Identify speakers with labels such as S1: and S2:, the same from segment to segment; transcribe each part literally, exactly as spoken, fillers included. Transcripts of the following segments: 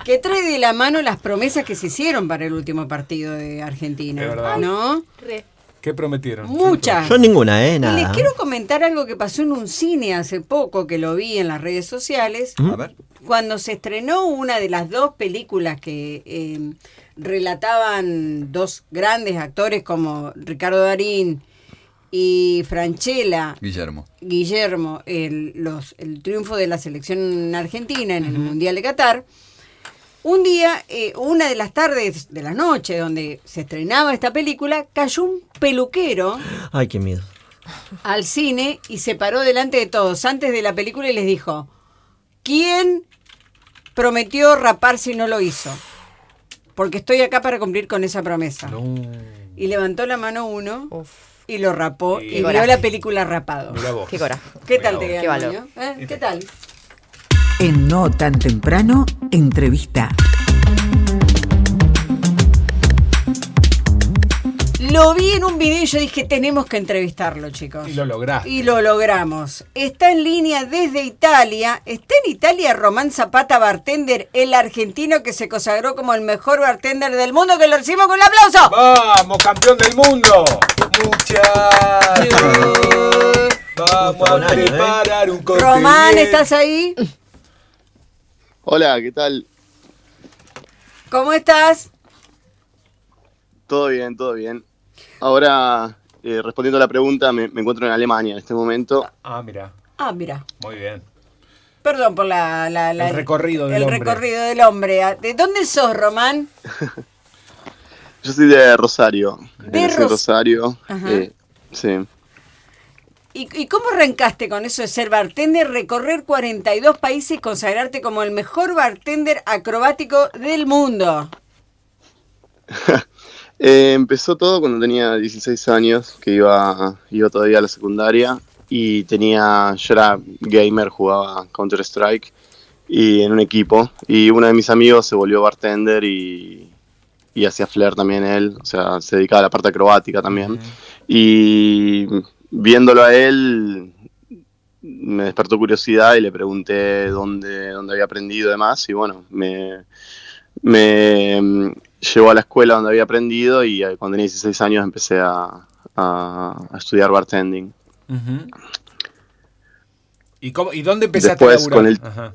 S1: que trae de la mano las promesas que se hicieron para el último partido de Argentina.
S2: Es verdad.
S1: ¿No?
S3: Re.
S2: ¿Qué prometieron?
S1: Muchas.
S4: Yo ninguna, ¿eh?
S1: Y
S4: Nada.
S1: les quiero comentar algo que pasó en un cine hace poco, que lo vi en las redes sociales.
S4: ¿Mm?
S2: A ver.
S1: Cuando se estrenó una de las dos películas que eh, relataban dos grandes actores como Ricardo Darín y Francella,
S5: Guillermo.
S1: Guillermo, el, los, el triunfo de la selección argentina en el Mundial de Qatar, un día, eh, una de las tardes de la noche donde se estrenaba esta película, cayó un peluquero
S4: Ay, qué miedo.
S1: al cine y se paró delante de todos antes de la película y les dijo: ¿quién prometió raparse y no lo hizo? Porque estoy acá para cumplir con esa promesa.
S2: No.
S1: Y levantó la mano uno
S3: Uf,
S1: y lo rapó
S2: Y
S1: y, vio
S3: coraje.
S1: la película rapado.
S2: Mirá vos.
S3: qué coraje.
S1: ¿Qué tal
S2: Mirá
S1: te
S2: vos.
S1: queda,
S3: Qué valor.
S1: Antonio? ¿Eh? ¿Qué tal?
S6: En No Tan Temprano, entrevista.
S1: Lo vi en un video y yo dije, tenemos que entrevistarlo, chicos.
S2: Y lo lograste.
S1: Y lo logramos. Está en línea desde Italia. Está en Italia Román Zapata, bartender, el argentino que se consagró como el mejor bartender del mundo, que lo recibimos con un aplauso.
S2: ¡Vamos, campeón del mundo! ¡Muchachos! Vamos
S4: Justo un
S2: a
S4: año, ¿eh?
S2: preparar un cóctel.
S1: Román, ¿estás ahí?
S7: Hola, ¿qué tal?
S1: ¿Cómo estás?
S7: Todo bien, todo bien. Ahora, eh, respondiendo a la pregunta, me, me encuentro en Alemania en este momento.
S2: Ah, mira.
S1: Ah, mira.
S2: Muy bien.
S1: Perdón por la, la- la-
S2: El recorrido del
S1: el
S2: hombre.
S1: recorrido del hombre. ¿De dónde sos, Román?
S7: Yo soy de Rosario.
S1: De
S7: nací en
S1: Ros-
S7: Rosario.
S1: Ajá.
S7: eh, sí.
S1: ¿Y, ¿Y cómo arrancaste con eso de ser bartender, recorrer cuarenta y dos países y consagrarte como el mejor bartender acrobático del mundo?
S7: Eh, empezó todo cuando tenía dieciséis años, que iba, iba todavía a la secundaria. Y tenía, yo era gamer, jugaba Counter Strike y en un equipo. Y uno de mis amigos se volvió bartender y, y hacía flair también él. O sea, se dedicaba a la parte acrobática también. Y viéndolo a él, me despertó curiosidad y le pregunté dónde, dónde había aprendido y demás. Y bueno, me, me mm, llevó a la escuela donde había aprendido y eh, cuando tenía dieciséis años empecé a, a, a estudiar bartending.
S2: Ujú. ¿Y, cómo, ¿Y dónde empezaste
S7: Después,
S2: a laburar?
S7: con el-
S2: Ajá.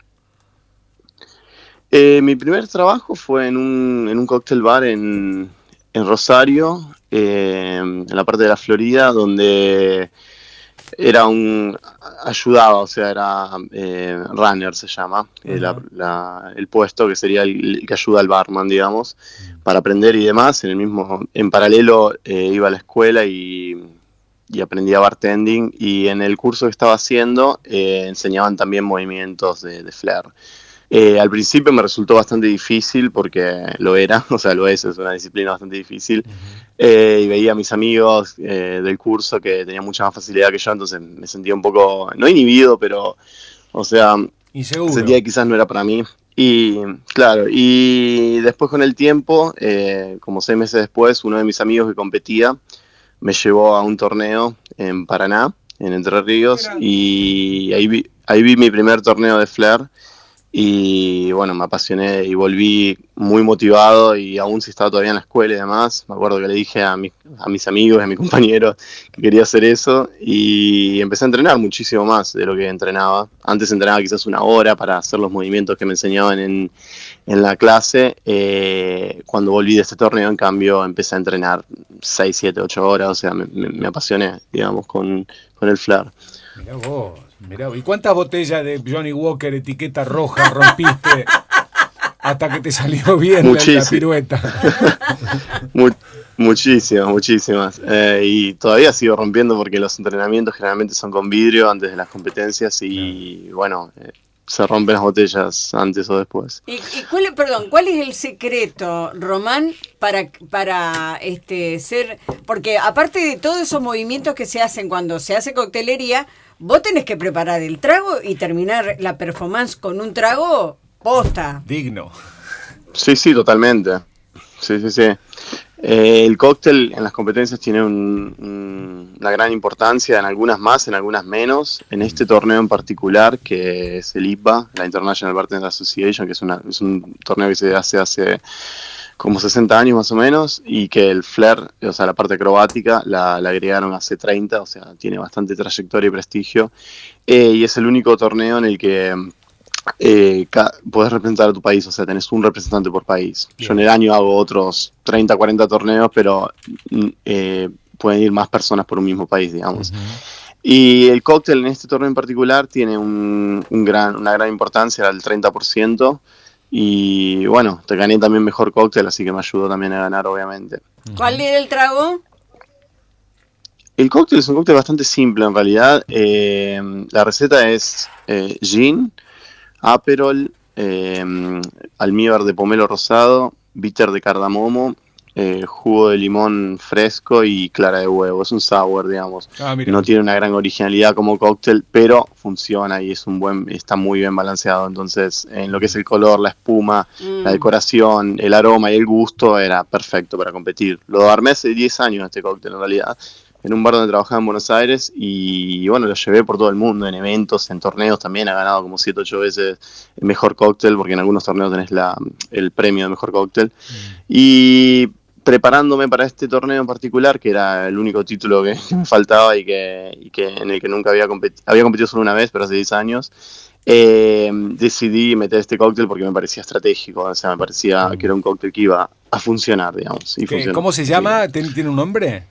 S7: Eh, mi primer trabajo fue en un, en un cóctel bar en, en Rosario, eh, en la parte de la Florida, donde era un ayudaba, o sea, era eh, runner se llama, eh, la- la- el puesto que sería el, el que ayuda al barman, digamos, para aprender y demás. En el mismo, en paralelo eh, iba a la escuela y, y aprendía bartending, y en el curso que estaba haciendo eh, enseñaban también movimientos de, de flair. Eh, al principio me resultó bastante difícil porque lo era, o sea, lo es, es una disciplina bastante difícil. Eh, y veía a mis amigos eh, del curso que tenían mucha más facilidad que yo, entonces me sentía un poco, no inhibido, pero, o sea,
S2: Inseguro.
S7: sentía que quizás no era para mí. Y claro, y después con el tiempo, eh, como seis meses después, uno de mis amigos que competía me llevó a un torneo en Paraná, en Entre Ríos,
S2: Mira.
S7: y ahí vi, ahí vi mi primer torneo de flair. Y bueno, me apasioné y volví muy motivado, y aún si estaba todavía en la escuela y demás, me acuerdo que le dije a, mi, a mis amigos, a mis compañeros que quería hacer eso, y empecé a entrenar muchísimo más de lo que entrenaba. Antes entrenaba quizás una hora para hacer los movimientos que me enseñaban en, en la clase. Eh, cuando volví de este torneo, en cambio, empecé a entrenar seis, siete, ocho horas, o sea, me, me, me apasioné, digamos, con, con el flair.
S2: Mirá vos, mirá vos. ¿Y cuántas botellas de Johnny Walker etiqueta roja rompiste hasta que te salió bien la, la
S7: Muchísimo.
S2: pirueta?
S7: Mu- muchísimas, muchísimas. Eh, y todavía sigo rompiendo porque los entrenamientos generalmente son con vidrio antes de las competencias y bueno, eh, se rompen las botellas antes o después.
S1: ¿Y, y cuál, es- perdón, cuál es el secreto, Román, para, para este ser? Porque aparte de todos esos movimientos que se hacen cuando se hace coctelería, vos tenés que preparar el trago y terminar la performance con un trago posta.
S2: Digno.
S7: Sí, sí, totalmente. Sí, sí, sí. Eh, el cóctel en las competencias tiene un, un, una gran importancia, en algunas más, en algunas menos. En este torneo en particular, que es el I P A, la International Bartender Association, que es, una, es un torneo que se hace hace como sesenta años más o menos, y que el flair, o sea, la parte acrobática, la, la agregaron hace treinta, o sea, tiene bastante trayectoria y prestigio. Eh, y es el único torneo en el que eh, podés representar a tu país, o sea, tenés un representante por país. Bien. Yo en el año hago otros treinta, cuarenta torneos, pero eh, pueden ir más personas por un mismo país, digamos. Uh-huh. Y el cóctel en este torneo en particular tiene un, un gran, una gran importancia, era el treinta por ciento. Y bueno, te gané también mejor cóctel, así que me ayudó también a ganar, obviamente.
S1: ¿Cuál era el trago?
S7: El cóctel es un cóctel bastante simple en realidad. Eh, la receta es eh, gin, aperol, eh, almíbar de pomelo rosado, bitter de cardamomo, eh, jugo de limón fresco y clara de huevo. Es un sour, digamos. Ah, no tiene una gran originalidad como cóctel, pero funciona y es un buen, está muy bien balanceado. Entonces, en lo que es el color, la espuma, mm. la decoración, el aroma y el gusto, era perfecto para competir. Lo armé hace diez años este cóctel en realidad, en un bar donde trabajaba en Buenos Aires, y bueno, lo llevé por todo el mundo, en eventos, en torneos también. Ha ganado como siete, ocho veces el mejor cóctel, porque en algunos torneos tenés la, el premio de mejor cóctel. Mm. Y preparándome para este torneo en particular, que era el único título que, que me faltaba y que, y que en el que nunca había competido, había competido solo una vez, pero hace diez años, eh, decidí meter este cóctel porque me parecía estratégico, o sea, me parecía mm. que era un cóctel que iba a funcionar, digamos. Y
S2: ¿Cómo se llama? ¿Tiene un nombre?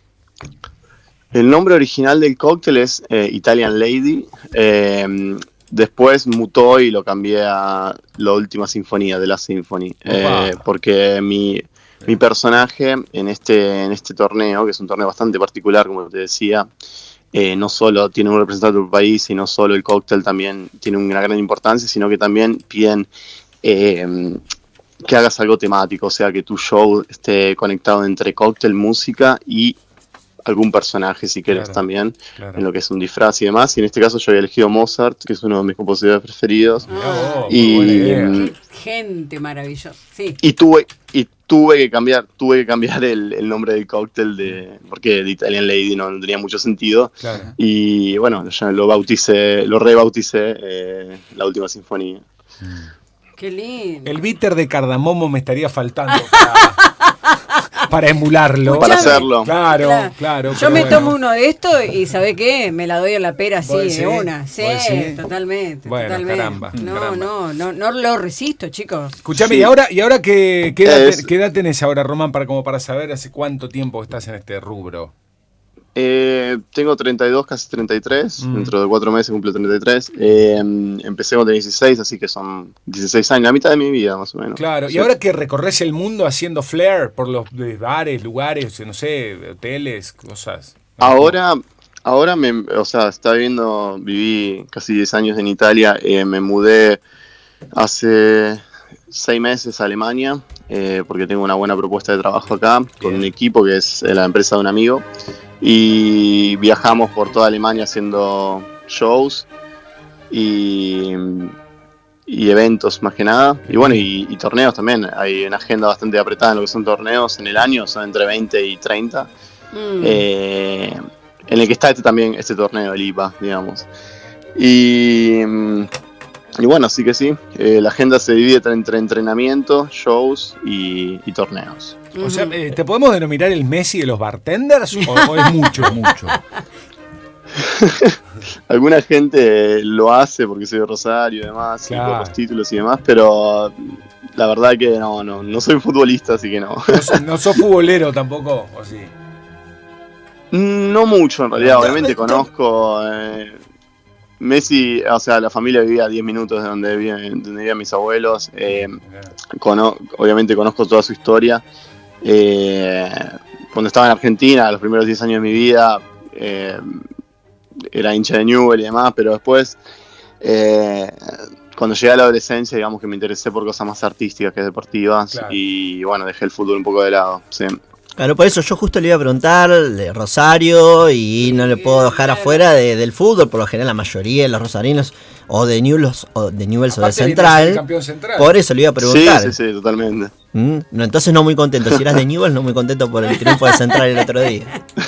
S7: El nombre original del cóctel es eh, Italian Lady. Eh, después mutó y lo cambié a La Última Sinfonía, de la Symphony. Eh, porque mi, mi personaje en este, en este torneo, que es un torneo bastante particular, como te decía, eh, no solo tiene un representante del país, y no solo el cóctel también tiene una gran importancia, sino que también piden eh, que hagas algo temático, o sea, que tu show esté conectado entre cóctel, música y algún personaje, si quieres, claro, también, claro, en lo que es un disfraz y demás. Y en este caso yo había elegido Mozart, que es uno de mis compositores preferidos.
S1: Oh, y gente maravillosa. Sí.
S7: Y tuve y tuve que cambiar, tuve que cambiar el, el nombre del cóctel, de porque de Italian Lady no, no tenía mucho sentido. Claro. Y bueno, ya lo bauticé, lo rebauticé eh, La Última Sinfonía.
S1: Qué lindo.
S2: El bitter de cardamomo me estaría faltando para, para emularlo.
S7: Para hacerlo.
S2: Claro, claro. claro
S1: Yo me bueno. tomo uno de estos y ¿sabe qué? Me la doy a la pera así, de una. Sí, sí, totalmente.
S2: Bueno,
S1: totalmente.
S2: caramba.
S1: No,
S2: caramba.
S1: no, no, no lo resisto, chicos.
S2: Escuchame, sí. ¿y ahora, y ahora qué, qué, edad, es... qué edad tenés ahora, Román, para, como para saber hace cuánto tiempo estás en este rubro?
S7: Eh, tengo treinta y dos, casi treinta y tres, mm. dentro de cuatro meses cumplo treinta y tres. Eh, empecé cuando tenía dieciséis, así que son dieciséis años, la mitad de mi vida más o menos.
S2: Claro, sí. Y ahora que recorres el mundo haciendo flair por los bares, lugares, no sé, hoteles, cosas.
S7: Ahora, ahora me, o sea, estaba viviendo, viví casi diez años en Italia, eh, me mudé hace seis meses a Alemania, eh, porque tengo una buena propuesta de trabajo acá, con Bien. un equipo que es la empresa de un amigo. Y viajamos por toda Alemania haciendo shows y, y eventos más que nada. Y bueno, y, y torneos también. Hay una agenda bastante apretada en lo que son torneos en el año, son entre veinte y treinta. Mm. Eh, en el que está este también, este torneo, el I P A, digamos. Y, y bueno, sí que sí. Eh, la agenda se divide entre entrenamiento, shows y, y torneos.
S2: O sea, ¿te podemos denominar el Messi de los bartenders? ¿O, o es mucho, mucho?
S7: Alguna gente lo hace porque soy de Rosario y demás, claro. y por los títulos y demás, pero la verdad que no, no, no soy futbolista, así que no.
S2: ¿No, no sos futbolero tampoco, o sí?
S7: No mucho, en realidad. Obviamente conozco... Eh, Messi, o sea, la familia vivía a diez minutos de donde vivían, donde vivían mis abuelos. Eh, cono- obviamente conozco toda su historia. Eh, cuando estaba en Argentina, los primeros diez años de mi vida, eh, era hincha de Newell's y demás, pero después, eh, cuando llegué a la adolescencia, digamos que me interesé por cosas más artísticas que deportivas, claro. y bueno, dejé el fútbol un poco de lado. Sí.
S3: Claro, por eso yo justo le iba a preguntar de Rosario y no le puedo dejar afuera de, del fútbol. Por lo general la mayoría de los rosarinos o de Newell's o de Newell's o de Central,
S2: campeón Central.
S3: Por eso le iba a preguntar.
S7: Sí, sí, sí, totalmente.
S3: ¿Mm? No, entonces no muy contento. Si eras de Newell's, no muy contento por el triunfo de Central el otro día.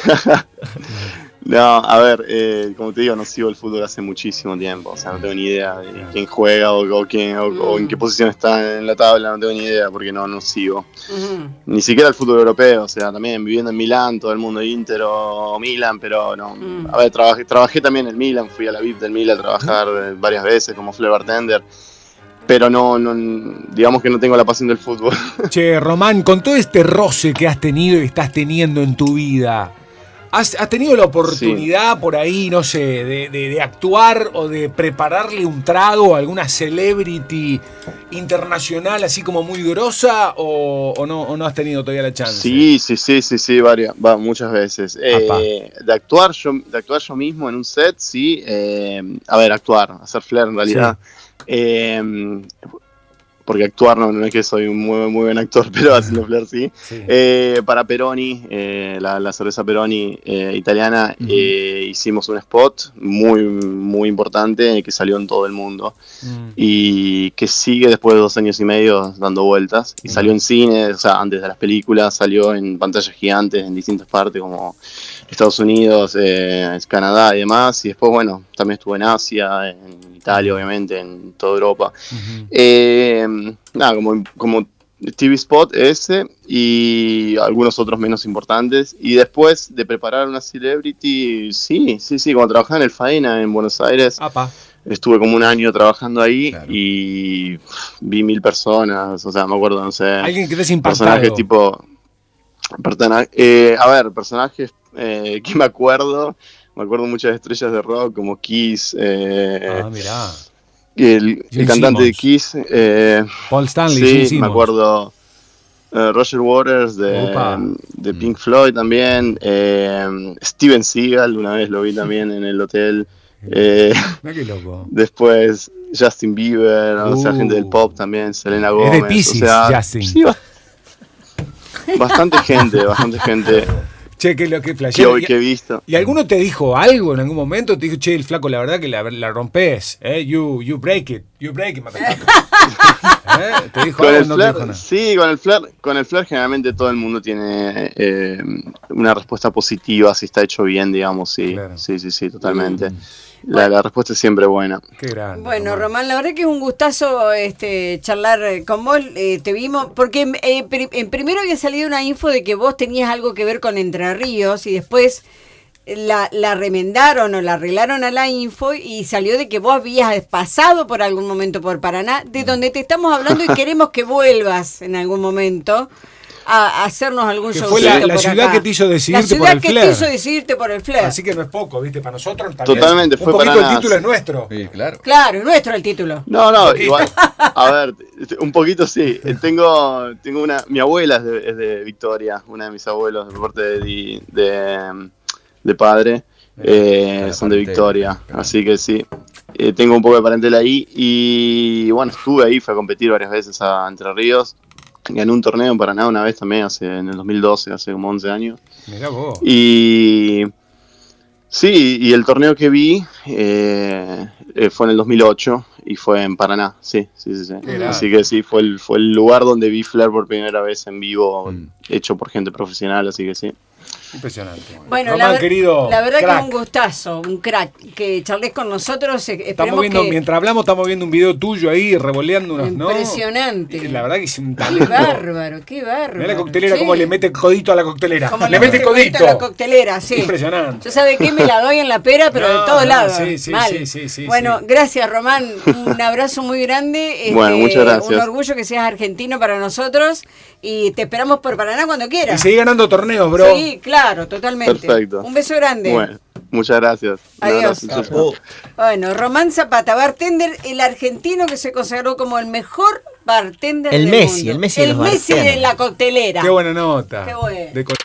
S7: No, a ver, eh, como te digo, no sigo el fútbol hace muchísimo tiempo, o sea, no tengo ni idea de quién juega o, o, quién, o, o en qué posición está en la tabla, no tengo ni idea porque no, no sigo. Uh-huh. Ni siquiera el fútbol europeo, o sea, también viviendo en Milán, todo el mundo Inter o Milan, pero no. Uh-huh. A ver, trabajé, trabajé también en Milan, fui a la V I P del Milan a trabajar uh-huh. varias veces como floor bartender. Pero no, no, digamos que no tengo la pasión del fútbol.
S2: Che, Román, con todo este roce que has tenido y estás teniendo en tu vida, ¿Has, has tenido la oportunidad sí. por ahí, no sé, de, de, de actuar o de prepararle un trago a alguna celebrity internacional así como muy grosa o, o, no, o no has tenido todavía la chance?
S7: Sí, sí, sí, sí, sí, varias, va, muchas veces. Eh, de, actuar yo, de actuar yo mismo en un set, sí. Eh, a ver, actuar, hacer flair en realidad. Sí. Eh, porque actuar no, no es que soy un muy, muy buen actor, pero haciendo flair sí. sí. Eh, para Peroni, eh, la, la cerveza Peroni eh, italiana, uh-huh. eh, hicimos un spot muy, muy importante que salió en todo el mundo uh-huh. y que sigue después de dos años y medio dando vueltas. Y uh-huh. salió en cine, o sea, antes de las películas, salió en pantallas gigantes en distintas partes como Estados Unidos, eh, Canadá y demás. Y después, bueno, también estuvo en Asia, en Italia, obviamente, en toda Europa. Uh-huh. Eh, nada, como, como T V spot ese y algunos otros menos importantes. Y después de preparar una celebrity, sí, sí, sí, cuando trabajaba en el Faena en Buenos Aires, Apa. estuve como un año trabajando ahí claro. y vi mil personas, o sea, me acuerdo, no sé.
S2: Alguien que te impactado.
S7: Personajes tipo... Persona, eh, a ver, personajes eh, que me acuerdo... Me acuerdo muchas estrellas de rock como Kiss. Eh,
S2: ah, mirá.
S7: El, el cantante de Kiss. Eh,
S2: Paul Stanley.
S7: Sí, me acuerdo. Eh, Roger Waters de, de Pink Floyd también. Eh, Steven Seagal, una vez lo vi también en el hotel. Eh,
S2: qué loco.
S7: Después Justin Bieber, uh, o sea, gente del pop también. Selena Gomez.
S2: Es de Piscis,
S7: o sea,
S2: Justin.
S7: Sí, bastante gente, bastante gente.
S2: Che, que lo que flashero.
S7: Que, que he visto.
S2: ¿Y alguno te dijo algo en algún momento? Te dijo, che, el flaco, la verdad que la, la rompes, ¿eh? You, you break it, you break it, ¿eh? ¿Te dijo
S7: con
S2: algo
S7: el
S2: no
S7: flair,
S2: te dijo nada?
S7: Sí, con el flair, con el flair generalmente todo el mundo tiene eh, una respuesta positiva si está hecho bien, digamos, sí, claro. sí, sí, sí, totalmente. Mm. La, bueno, la respuesta es siempre buena.
S2: Qué grande.
S1: Bueno, Román, Román la verdad que es un gustazo este, charlar con vos. Eh, te vimos, porque eh, pr- en primero había salido una info de que vos tenías algo que ver con Entre Ríos y después la, la remendaron o la arreglaron a la info y salió de que vos habías pasado por algún momento por Paraná, de donde te estamos hablando y queremos que vuelvas en algún momento a hacernos algún show.
S2: Fue la, la ciudad acá. que te hizo decidirte por el flair. La ciudad
S1: que te hizo decidirte por el flair.
S2: Así que no es poco, ¿viste? Para nosotros también.
S7: Totalmente,
S2: un
S7: fue
S2: poquito
S7: para
S2: el título es nuestro.
S4: Sí, claro.
S1: Claro, nuestro el título.
S7: No, no, igual. A ver, un poquito sí. Tengo, tengo una. Mi abuela es de, es de Victoria, una de mis abuelos, de parte de, de, de padre. Eh, son de Victoria, así que sí. Eh, tengo un poco de parentela ahí. Y bueno, estuve ahí, fui a competir varias veces a Entre Ríos. Gané un torneo en Paraná una vez también, hace en el dos mil doce, hace como once años.
S2: Mirá vos.
S7: Y sí, y el torneo que vi eh, eh, fue en el dos mil ocho y fue en Paraná, sí, sí, sí. sí. Así que sí, fue el, fue el lugar donde vi Flair por primera vez en vivo, mm. hecho por gente profesional, así que sí.
S2: Impresionante.
S1: Bueno,
S2: Román,
S1: la,
S2: querido
S1: la verdad
S2: crack.
S1: que es un gustazo, un crack, que charles con nosotros.
S2: Estamos viendo,
S1: que...
S2: mientras hablamos, estamos viendo un video tuyo ahí revoleándonos, ¿no?
S1: Impresionante.
S2: Y la verdad que es un talento.
S1: Qué bárbaro, qué bárbaro.
S2: Mirá la coctelera,
S1: sí.
S2: cómo le mete codito a la coctelera.
S1: Como
S2: le mete codito.
S1: a la coctelera, sí.
S2: Impresionante.
S1: Yo sabe qué, me la doy en la pera, pero
S2: no,
S1: de todos
S2: no,
S1: lados.
S2: Sí, sí,
S1: Mal.
S2: sí, sí, sí.
S1: Bueno,
S2: sí.
S1: gracias, Román. Un abrazo muy grande. Este,
S7: bueno, muchas gracias.
S1: Un orgullo que seas argentino para nosotros. Y te esperamos por Paraná cuando quieras.
S2: Y seguí ganando torneos, bro.
S1: Sí, claro, totalmente.
S7: Perfecto.
S1: Un beso grande.
S7: Bueno, muchas gracias.
S1: Adiós.
S7: Abrazo,
S1: bueno, Román Zapata, bartender, el argentino que se consagró como el mejor bartender
S3: el
S1: del
S3: Messi,
S1: mundo.
S3: El Messi,
S1: el Messi de la coctelera.
S2: Qué buena nota.
S1: Qué bueno.
S2: De co-